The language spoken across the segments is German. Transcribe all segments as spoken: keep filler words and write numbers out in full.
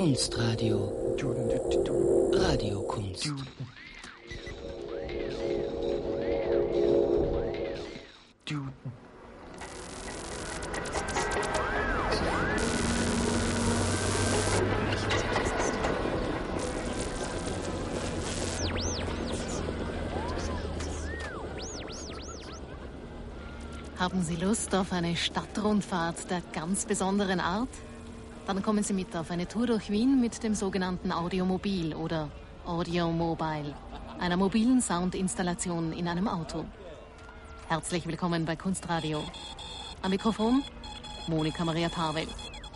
Kunstradio. Radiokunst. Haben Sie Lust auf eine Stadtrundfahrt der ganz besonderen Art? Dann kommen Sie mit auf eine Tour durch Wien mit dem sogenannten Audiomobil oder Audiomobile, einer mobilen Soundinstallation in einem Auto. Herzlich willkommen bei Kunstradio. Am Mikrofon Monika Maria Pavel.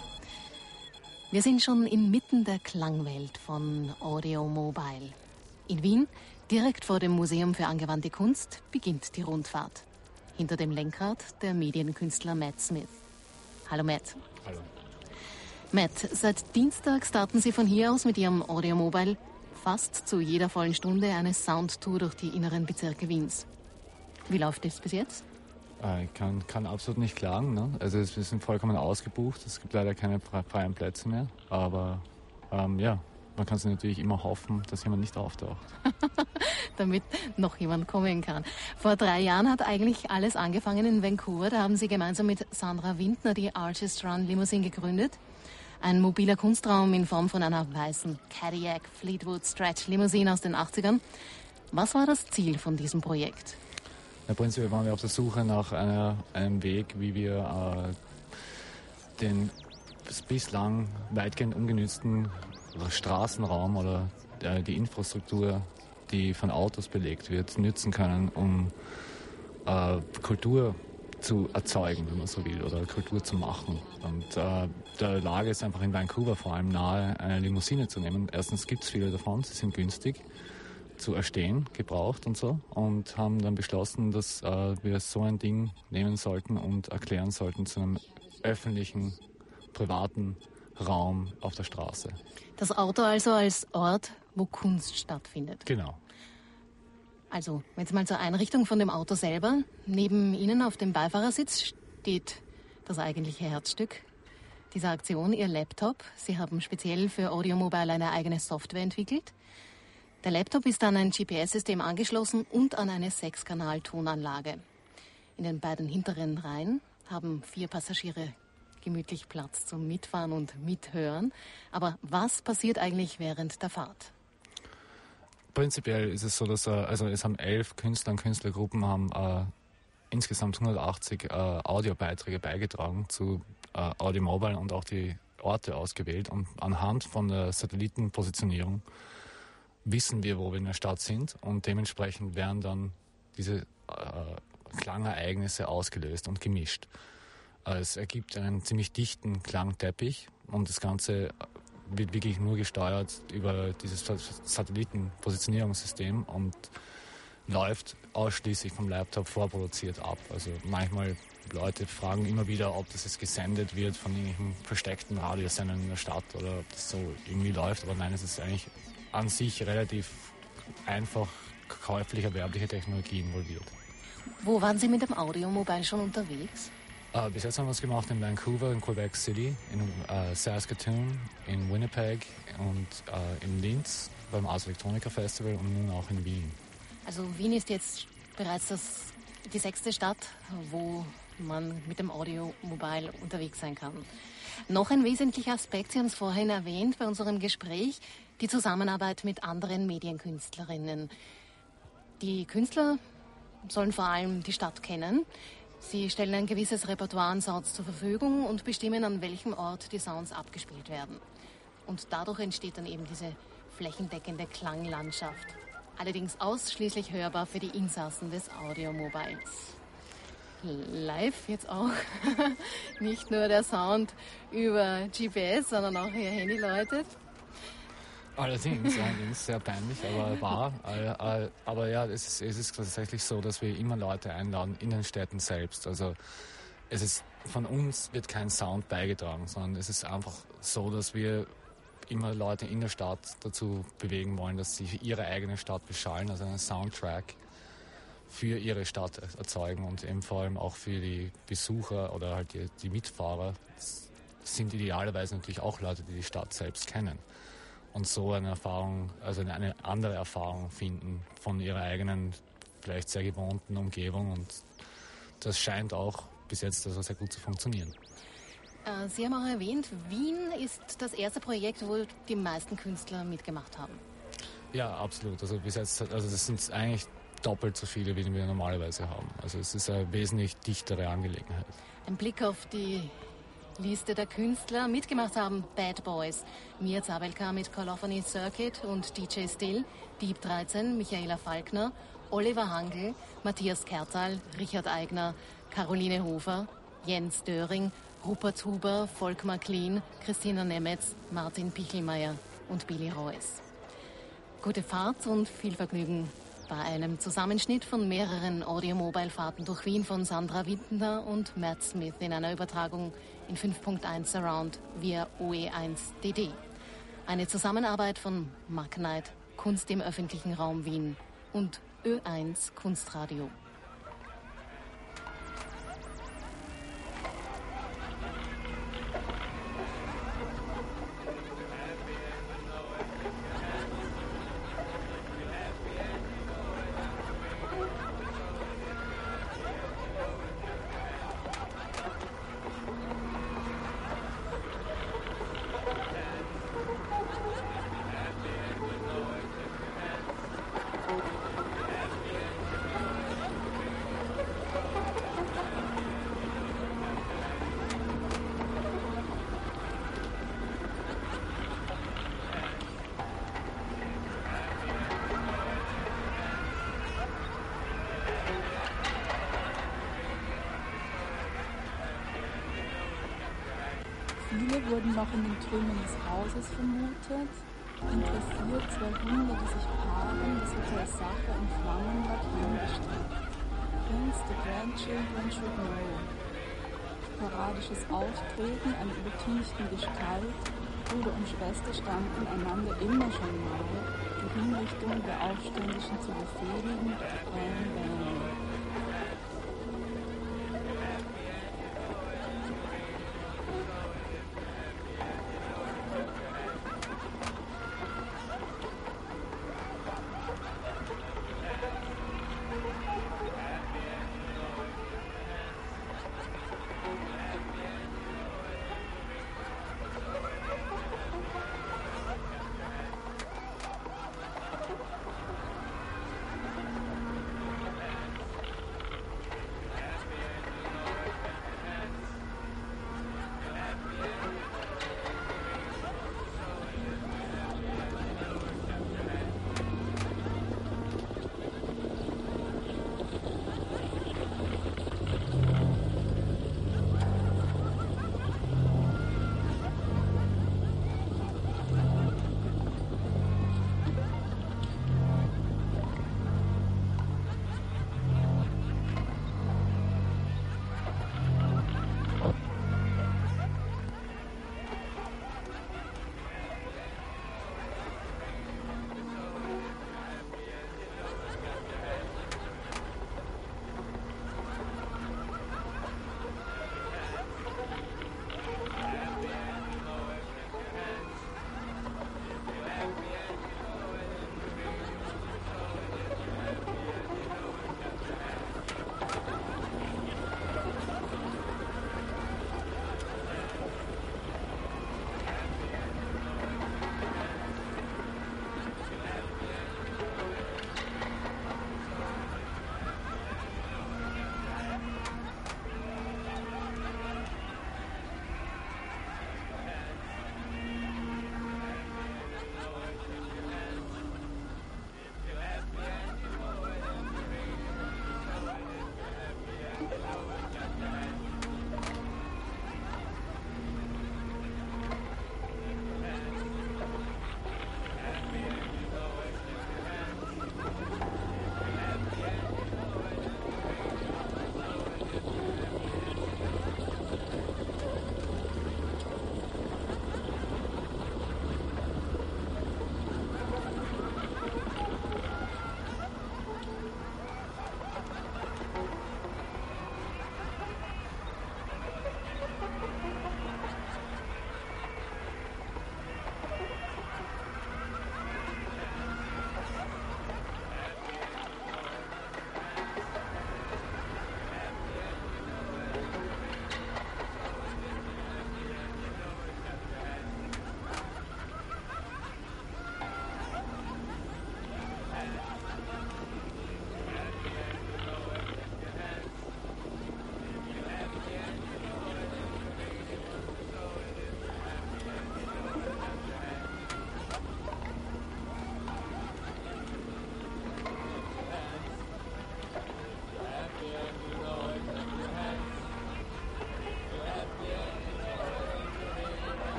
Wir sind schon inmitten der Klangwelt von Audiomobile. In Wien, direkt vor dem Museum für angewandte Kunst, beginnt die Rundfahrt. Hinter dem Lenkrad der Medienkünstler Matt Smith. Hallo Matt. Hallo. Matt, seit Dienstag starten Sie von hier aus mit Ihrem Audiomobile fast zu jeder vollen Stunde eine Soundtour durch die inneren Bezirke Wiens. Wie läuft das bis jetzt? Ich kann, kann absolut nicht klagen. Ne? Also wir sind vollkommen ausgebucht. Es gibt leider keine freien Plätze mehr. Aber ähm, ja, man kann sich natürlich immer hoffen, dass jemand nicht auftaucht. Damit noch jemand kommen kann. Vor drei Jahren hat eigentlich alles angefangen in Vancouver. Da haben Sie gemeinsam mit Sandra Windner die Artist Run Limousine gegründet. Ein mobiler Kunstraum in Form von einer weißen Cadillac Fleetwood Stretch Limousine aus den achtzigern. Was war das Ziel von diesem Projekt? Ja, prinzipiell waren wir auf der Suche nach einer, einem Weg, wie wir äh, den bislang weitgehend ungenützten Straßenraum oder äh, die Infrastruktur, die von Autos belegt wird, nützen können, um äh, Kultur zu erzeugen, wenn man so will, oder Kultur zu machen. Und äh, der Lage ist einfach in Vancouver vor allem nahe, eine Limousine zu nehmen. Erstens gibt es viele davon, sie sind günstig zu erstehen, gebraucht und so, und haben dann beschlossen, dass äh, wir so ein Ding nehmen sollten und erklären sollten zu einem öffentlichen, privaten Raum auf der Straße. Das Auto also als Ort, wo Kunst stattfindet. Genau. Also, jetzt mal zur Einrichtung von dem Auto selber. Neben Ihnen auf dem Beifahrersitz steht das eigentliche Herzstück dieser Aktion, Ihr Laptop. Sie haben speziell für Audiomobile eine eigene Software entwickelt. Der Laptop ist an ein G P S-System angeschlossen und an eine sechs-Kanal-Tonanlage. In den beiden hinteren Reihen haben vier Passagiere gemütlich Platz zum Mitfahren und Mithören. Aber was passiert eigentlich während der Fahrt? Prinzipiell ist es so, dass äh, also es haben elf Künstler und Künstlergruppen haben äh, insgesamt hundertachtzig äh, Audiobeiträge beigetragen zu äh, Audiomobile und auch die Orte ausgewählt. Und anhand von der Satellitenpositionierung wissen wir, wo wir in der Stadt sind, und dementsprechend werden dann diese äh, Klangereignisse ausgelöst und gemischt. Es ergibt einen ziemlich dichten Klangteppich, und das Ganze wird wirklich nur gesteuert über dieses Satellitenpositionierungssystem und läuft ausschließlich vom Laptop vorproduziert ab. Also manchmal Leute fragen immer wieder, ob das jetzt gesendet wird von irgendwelchen versteckten Radiosendern in der Stadt oder ob das so irgendwie läuft. Aber nein, es ist eigentlich an sich relativ einfach käuflich erwerbliche Technologie involviert. Wo waren Sie mit dem Audiomobile schon unterwegs? Uh, bis jetzt haben wir es gemacht in Vancouver, in Quebec City, in uh, Saskatoon, in Winnipeg und uh, in Linz beim Ars Electronica Festival und nun auch in Wien. Also Wien ist jetzt bereits das, die sechste Stadt, wo man mit dem Audiomobile unterwegs sein kann. Noch ein wesentlicher Aspekt, Sie haben es vorhin erwähnt bei unserem Gespräch, die Zusammenarbeit mit anderen Medienkünstlerinnen. Die Künstler sollen vor allem die Stadt kennen. Sie stellen ein gewisses Repertoire an Sounds zur Verfügung und bestimmen, an welchem Ort die Sounds abgespielt werden. Und dadurch entsteht dann eben diese flächendeckende Klanglandschaft. Allerdings ausschließlich hörbar für die Insassen des Audiomobiles. Live jetzt auch. Nicht nur der Sound über G P S, sondern auch Ihr Handy läutet. Allerdings, allerdings sehr peinlich, aber wahr. Aber ja, es ist, es ist tatsächlich so, dass wir immer Leute einladen in den Städten selbst. Also es ist, von uns wird kein Sound beigetragen, sondern es ist einfach so, dass wir immer Leute in der Stadt dazu bewegen wollen, dass sie ihre eigene Stadt beschallen, also einen Soundtrack für ihre Stadt erzeugen und eben vor allem auch für die Besucher oder halt die, die Mitfahrer sind idealerweise natürlich auch Leute, die die Stadt selbst kennen und so eine Erfahrung, also eine, eine andere Erfahrung finden von ihrer eigenen, vielleicht sehr gewohnten Umgebung, und das scheint auch bis jetzt also sehr gut zu funktionieren. Sie haben auch erwähnt, Wien ist das erste Projekt, wo die meisten Künstler mitgemacht haben. Ja, absolut. Also bis jetzt, also das sind eigentlich doppelt so viele, wie wir normalerweise haben. Also es ist eine wesentlich dichtere Angelegenheit. Ein Blick auf die Liste der Künstler. Mitgemacht haben Bad Boys, Mia Zabelka mit Colophony Circuit und D J Still, Dieb dreizehn, Michaela Falkner, Oliver Hangl, Matthias Kertal, Richard Eigner, Caroline Hofer, Jens Döring, Rupert Huber, Volkmar Klien, Christina Nemetz, Martin Pichelmeier und Billy Reuss. Gute Fahrt und viel Vergnügen bei einem Zusammenschnitt von mehreren Audio-Mobile-Fahrten durch Wien von Sandra Wintner und Matt Smith in einer Übertragung in fünf Punkt eins Surround via O E eins D D. Eine Zusammenarbeit von Magnite, Kunst im öffentlichen Raum Wien und Ö eins Kunstradio. Viele wurden noch in den Trümmern des Hauses vermutet. Interessiert zwei Hunde, die sich paaren, das Hotel Sacher in Flammenbad hingestellt. Prince, the grandchildren should know. Sporadisches Auftreten einer übertünchten Gestalt. Bruder und Schwester standen einander immer schon nahe, die Hinrichtung der Aufständischen zu befehligen, Bam, Bam.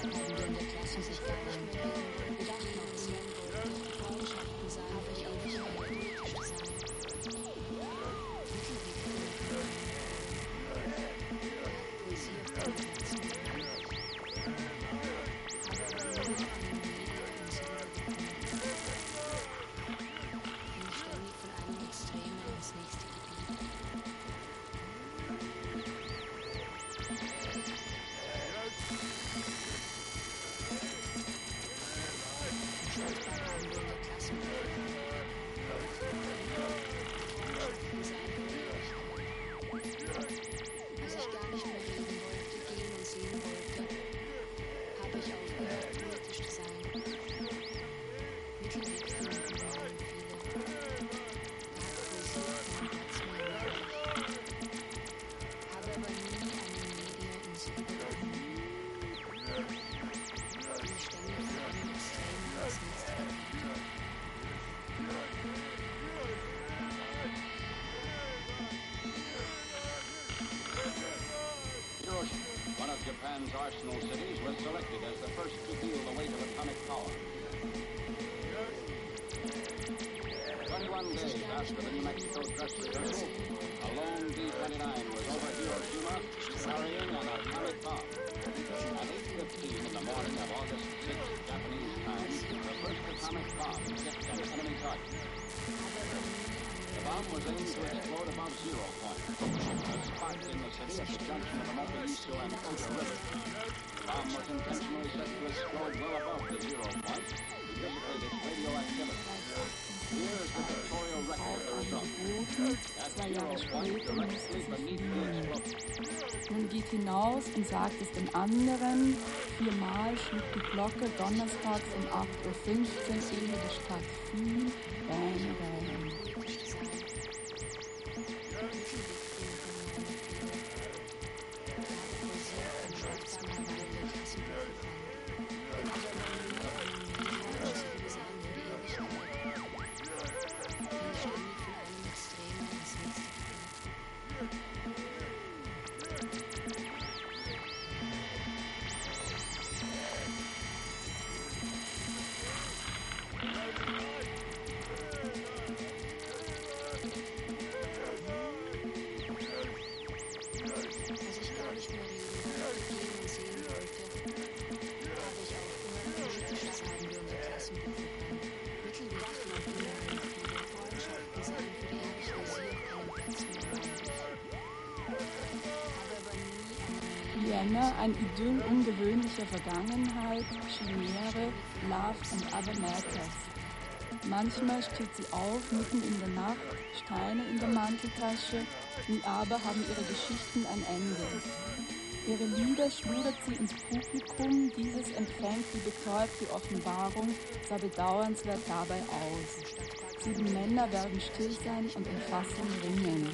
Japan's arsenal cities was selected as the first to feel the weight of atomic power. twenty-one days after the New Mexico dress rehearsal, a lone B twenty-nine was over Hiroshima carrying an atomic bomb. At eight fifteen in the morning of August sixth, Japanese time, the first atomic bomb hit an enemy target. The bomb was aimed to explode above zero point, a spot in the city at the junction of the Mokoisu and Oda River. The bomb was intentionally set to explode well above the zero point to dissipate its radioactivity. Here is the pictorial record of the result. At zero point, directly beneath the explosion. Nun geht hinaus und sagt es den anderen. Viermal schlug die Glocke donnerstags um acht Uhr fünfzehn, ehe die Stadt fiel. Bang, bang. Vienna, ein Idyll ungewöhnlicher Vergangenheit, Chimäre, Love and Other Matters. Manchmal steht sie auf, mitten in der Nacht, Steine in der Manteltasche, nie aber haben ihre Geschichten ein Ende. Ihre Lieder schluddert sie ins Publikum, dieses empfängt die betäubte Offenbarung, sah bedauernswert dabei aus. Sieben Männer werden still sein und in Fassung ringen.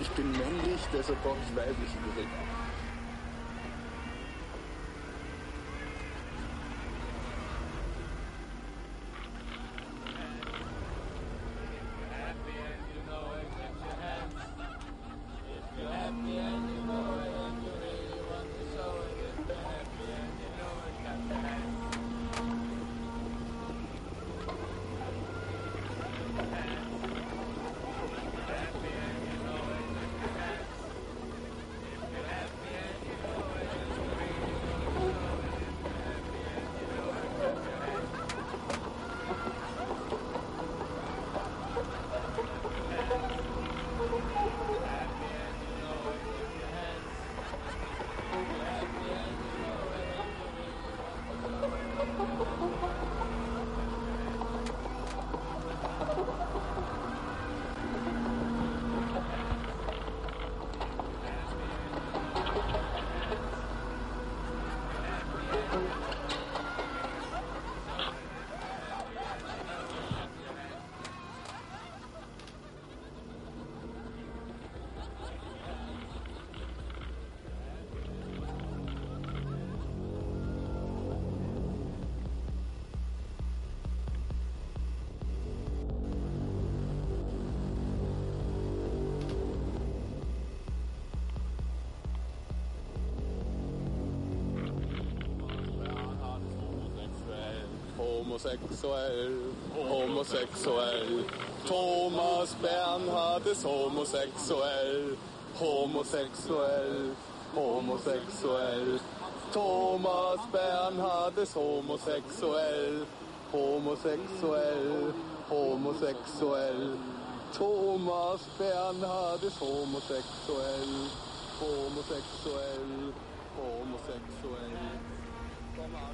ich bin männlich, deshalb brauche ich weibliche Geräte. Homosexuell, homosexuell. Thomas Bernhard ist homosexuell, homosexuell, homosexuell. Thomas Bernhard ist homosexuell, homosexuell, homosexuell. Thomas Bernhard ist homosexuell, homosexuell, homosexuell. Komm an,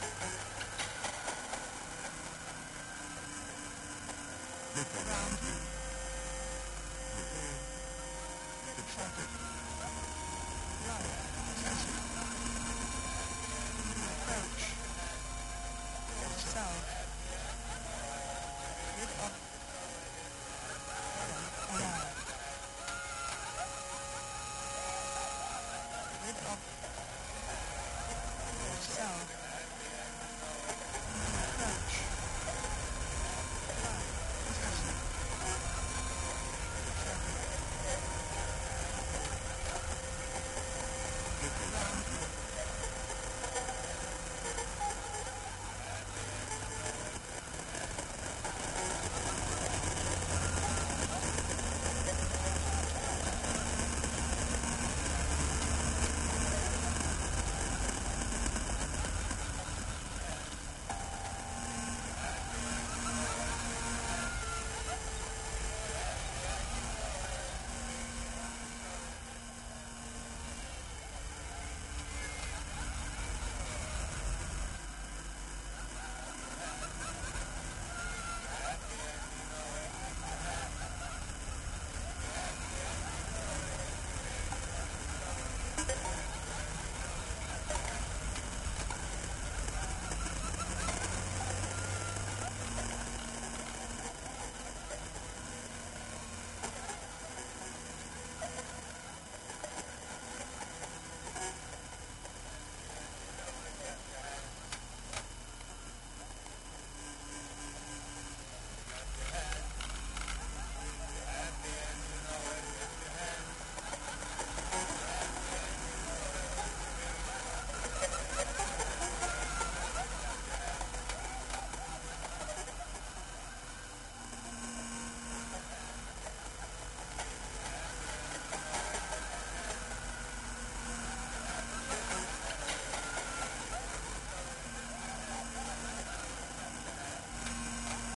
Look around you.